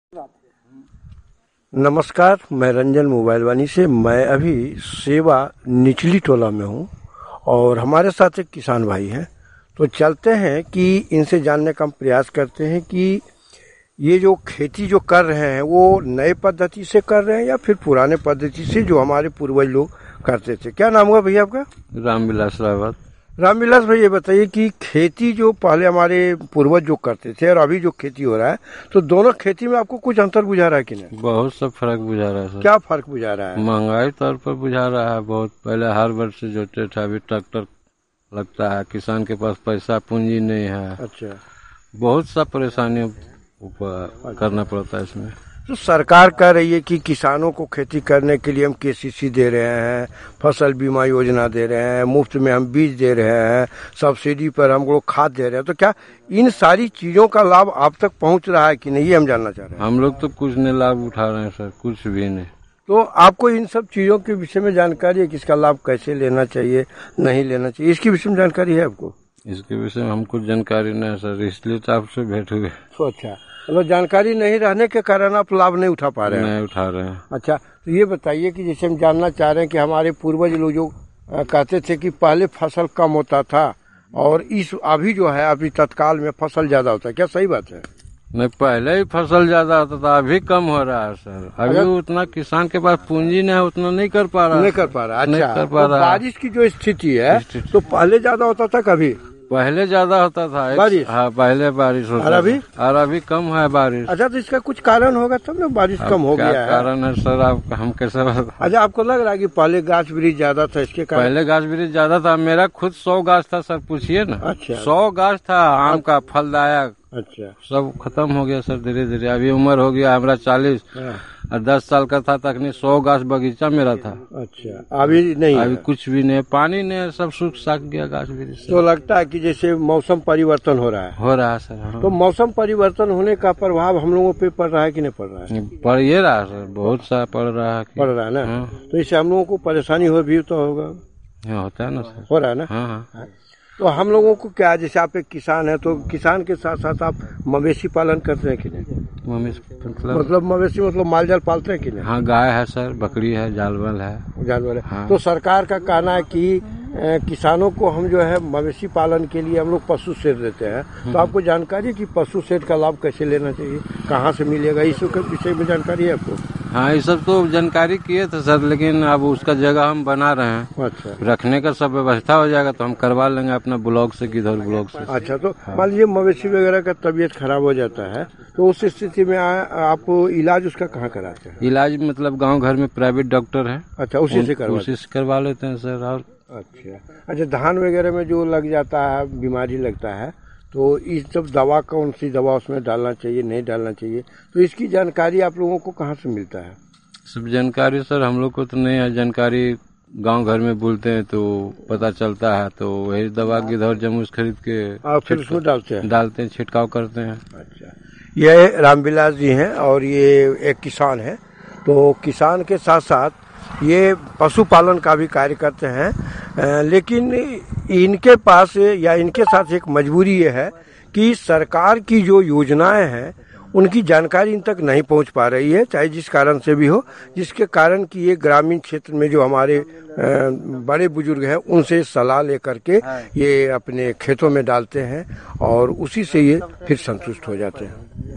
नमस्कार, मैं रंजन मोबाइल वानी से। मैं अभी सेवा निचली टोला में हूँ और हमारे साथ एक किसान भाई हैं। तो चलते हैं कि इनसे जानने का हम प्रयास करते हैं कि ये जो खेती जो कर रहे हैं वो नए पद्धति से कर रहे हैं या फिर पुराने पद्धति से जो हमारे पूर्वज लोग करते थे। क्या नाम हुआ भैया आपका? रामविलास रावत। रामविलास भाई, ये बताइए कि खेती जो पहले हमारे पूर्वज जो करते थे और अभी जो खेती हो रहा है, तो दोनों खेती में आपको कुछ अंतर बुझा रहा है कि नहीं? बहुत सब फर्क बुझा रहा है सर। क्या फर्क बुझा रहा है? महंगाई तौर पर बुझा रहा है बहुत। पहले हर वर्ष से जोते थे, अभी ट्रैक्टर लगता है। किसान के पास पैसा पूंजी नहीं है। अच्छा, बहुत सा परेशानियों करना पड़ता है इसमें। तो सरकार कह रही है कि किसानों को खेती करने के लिए हम केसीसी दे रहे हैं, फसल बीमा योजना दे रहे हैं, मुफ्त में हम बीज दे रहे हैं, सब्सिडी पर हम लोग खाद दे रहे हैं। तो क्या इन सारी चीजों का लाभ आप तक पहुंच रहा है कि नहीं, ये हम जानना चाह रहे हैं। हम लोग तो कुछ नहीं लाभ उठा रहे हैं सर, कुछ भी नहीं। तो आपको इन सब चीजों के विषय में जानकारी है कि इसका लाभ कैसे लेना चाहिए, नहीं लेना चाहिए, इसके विषय में जानकारी है आपको? इसके विषय में हमको जानकारी नहीं है सर, इसलिए तो आपसे भेंट हुए। तो अच्छा, मतलब जानकारी नहीं रहने के कारण आप लाभ नहीं उठा पा रहे हैं? नहीं उठा रहे हैं। अच्छा, तो ये बताइए कि जैसे हम जानना चाह रहे हैं कि हमारे पूर्वज लोग जो कहते थे कि पहले फसल कम होता था और इस अभी जो है अभी तत्काल में फसल ज्यादा होता है, क्या सही बात है? नहीं, पहले ही फसल ज्यादा होता था, अभी कम हो रहा है सर। अभी उतना किसान के पास पूंजी नहीं है, उतना नहीं कर पा रहा। नहीं कर पा रहा। अच्छा, नहीं कर पा तो रहा। बारिश की जो स्थिति है तो पहले ज्यादा होता था कभी? पहले ज्यादा होता था बारिश। हाँ, पहले बारिश होता और अभी? और अभी कम है बारिश। अच्छा, तो इसका कुछ कारण होगा तब ना बारिश कम हो गया है। कारण है सर, आप हम कैसे बता? अच्छा, आपको लग रहा है कि पहले गाछ वृक्ष ज्यादा था इसके कारण? पहले गाछ वृक्ष ज्यादा था। मेरा खुद 100 गाछ था सर, पूछिए ना। अच्छा, 100 गाछ था आम का, फलदायक। अच्छा, सब खत्म हो गया सर धीरे धीरे। अभी उम्र हो गया हमारा 40 और 10 साल का था तक 100 गाछ बगीचा मेरा था। अच्छा, अभी नहीं? अभी कुछ भी नहीं, पानी नहीं, सब सूख साख गया गाछ वृक्ष। तो लगता है कि जैसे मौसम परिवर्तन हो रहा है? हो रहा है सर। हाँ। तो मौसम परिवर्तन होने का प्रभाव हम लोगों पे पड़ रहा है कि नहीं पड़ रहा है? पड़ ये रहा सर, बहुत सा पड़ रहा है। पड़ रहा है ना। हाँ। तो इससे हम लोगों को परेशानी हो भी तो होगा? होता है ना सर, हो रहा है ना। हाँ हाँ। तो हम लोगों को क्या, जैसे आप एक किसान है तो किसान के साथ साथ आप मवेशी पालन करते हैं कि नहीं? मतलब मवेशी मतलब माल जाल पालते हैं कि नहीं? हाँ, गाय है सर, बकरी है, जानवर है। जानवर है। हाँ। तो सरकार का कहना है कि किसानों को हम जो है मवेशी पालन के लिए हम लोग पशु शेड देते हैं। तो आपको जानकारी है कि पशु शेड का लाभ कैसे लेना चाहिए, कहाँ से मिलेगा, इस विषय में जानकारी है आपको? हाँ, ये सब तो जानकारी किए थे सर, लेकिन अब उसका जगह हम बना रहे हैं। अच्छा, रखने का सब व्यवस्था हो जाएगा तो हम करवा लेंगे अपना ब्लॉक से, किधर ब्लॉक से। अच्छा, तो मान लीजिए मवेशी वगैरह का तबीयत खराब हो जाता है तो उस स्थिति में आप इलाज उसका कहाँ कराते हैं? इलाज मतलब गांव घर में प्राइवेट डॉक्टर है। अच्छा, उसी से करवा लेते हैं सर। और अच्छा, धान वगैरह में जो लग जाता है, बीमारी लगता है, तो इस सब दवा, कौन सी दवा उसमें डालना चाहिए, नहीं डालना चाहिए, तो इसकी जानकारी आप लोगों को कहाँ से मिलता है? सब जानकारी सर हम लोग को तो नहीं है जानकारी। गांव घर में बोलते हैं तो पता चलता है, तो वही दवा गिधौर जमूस खरीद के फिर उसमें डालते हैं, छिड़काव करते हैं। अच्छा, ये रामविलास जी हैं और ये एक किसान है। तो किसान के साथ साथ ये पशुपालन का भी कार्य करते हैं, लेकिन इनके पास या इनके साथ एक मजबूरी ये है कि सरकार की जो योजनाएं हैं उनकी जानकारी इन तक नहीं पहुंच पा रही है, चाहे जिस कारण से भी हो, जिसके कारण कि ये ग्रामीण क्षेत्र में जो हमारे बड़े बुजुर्ग हैं उनसे सलाह लेकर के ये अपने खेतों में डालते हैं और उसी से ये फिर संतुष्ट हो जाते हैं।